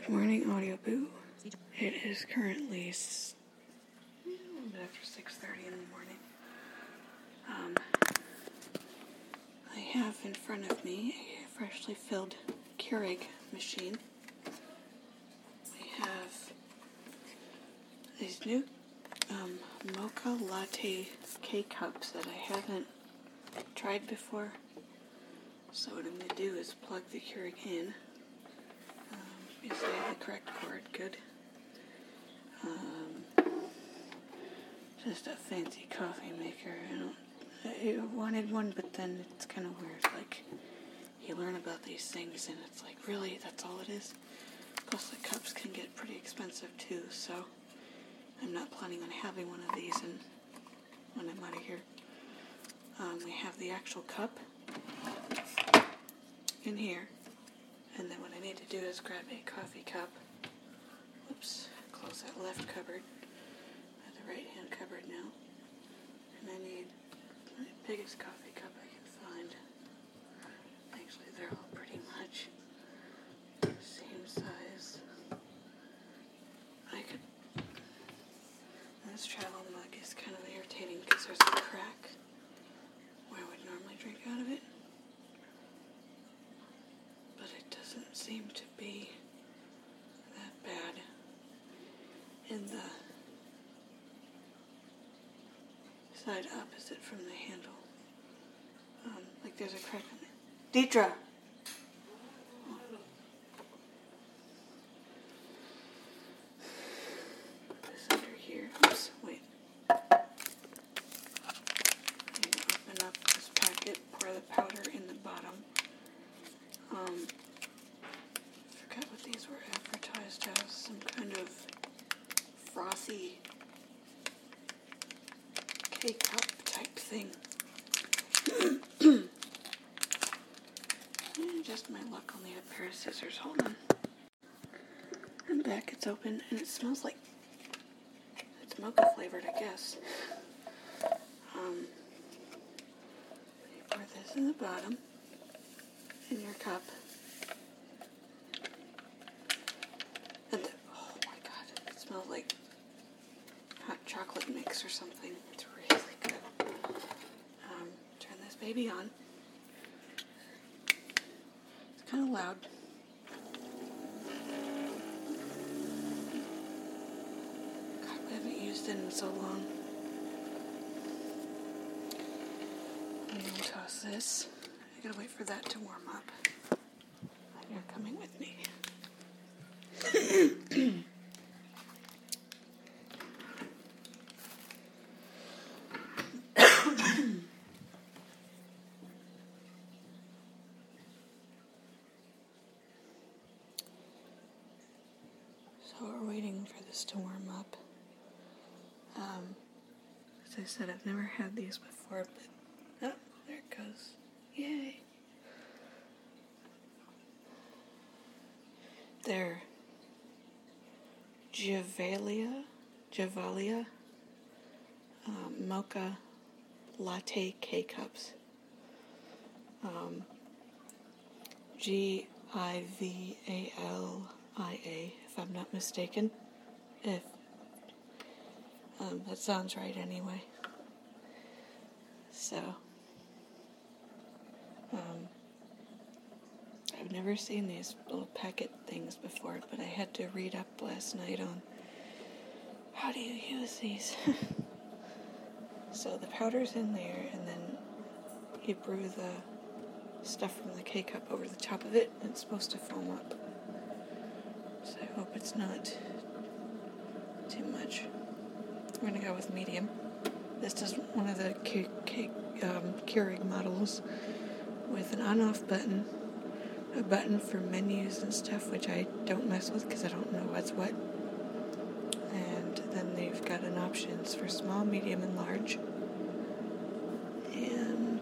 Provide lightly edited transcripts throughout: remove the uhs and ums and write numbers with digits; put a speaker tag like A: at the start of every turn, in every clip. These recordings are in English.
A: Morning Audio Boo. It is currently a little bit after 6:30 in the morning. I have in front of me a freshly filled Keurig machine. We have these new mocha latte K-cups that I haven't tried before. So what I'm going to do is plug the Keurig in. Yes, I have the correct cord. Good. Just a fancy coffee maker. I wanted one, but then it's kind of weird. Like, you learn about these things, and it's like, really, that's all it is? Plus, the cups can get pretty expensive, too, so I'm not planning on having one of these when I'm out of here. We have the actual cup in here. And then what I need to do is grab a coffee cup. Whoops, close that left cupboard. I have the right hand cupboard now. And I need the biggest coffee cup I can find. Actually, they're all pretty much the same size. This travel mug is kind of irritating because there's a crack where I would normally drink out of it. Seem to be that bad in the side opposite from the handle. Like there's a crack on it. Deidre! Put this under here. Oops, wait. I need to open up this packet, pour the powder in the bottom. What these were advertised as, some kind of frothy K-cup type thing. Just my luck, I'll need a pair of scissors. Hold on. I'm back, it's open, and it smells like it's mocha flavored, I guess. You pour this in the bottom, in your cup. Smells like hot chocolate mix or something. It's really good. Turn this baby on. It's kind of loud. God, I haven't used it in so long. I'm going to toss this. I gotta wait for that to warm up. You're coming with me. So we're waiting for this to warm up. As I said, I've never had these before, but oh, there it goes. Yay! They're Gevalia mocha latte K-cups. Givalia, if I'm not mistaken. If that sounds right anyway. So I've never seen these little packet things before, but I had to read up last night on how do you use these. So the powder's in there, and then you brew the stuff from the K-cup over the top of it, and it's supposed to foam up. So I hope it's not too much. We're going to go with medium. This is one of the Keurig models with an on-off button, a button for menus and stuff, which I don't mess with because I don't know what's what. And then they've got an options for small, medium, and large. And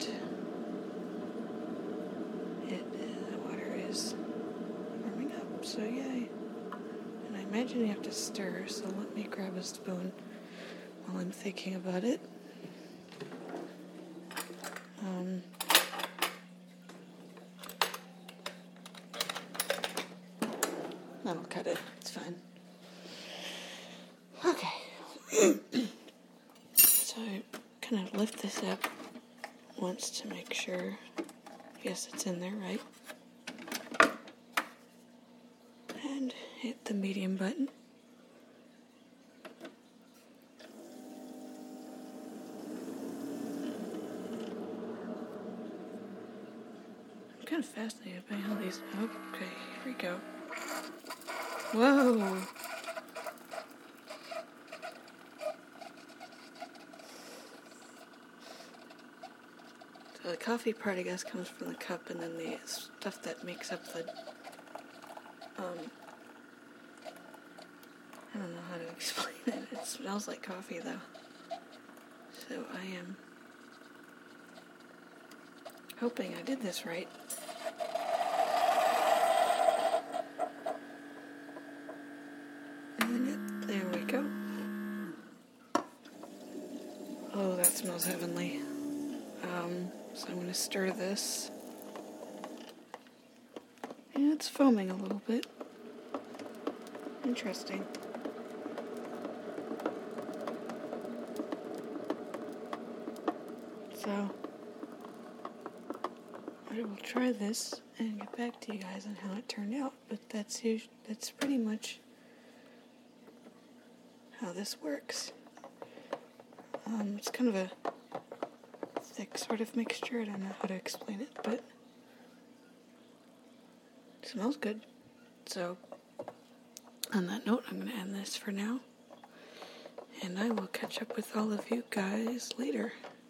A: the water is warming up, so yay. And I imagine you have to stir, so let me grab a spoon while I'm thinking about it. That'll cut it. It's fine. Okay. So I kind of lift this up once to make sure. Yes, it's in there, right? And hit the medium button. I'm kind of fascinated by how these... Okay, here we go. Whoa! So the coffee part, I guess, comes from the cup, and then the stuff that makes up the... I don't know how to explain it. It smells like coffee, though. So I am hoping I did this right. And there we go. Oh, that smells heavenly. So I'm going to stir this. Yeah, it's foaming a little bit. Interesting. So I will try this and get back to you guys on how it turned out. But that's pretty much how this works. It's kind of a thick sort of mixture. I don't know how to explain it, but it smells good. So on that note, I'm going to end this for now. And I will catch up with all of you guys later.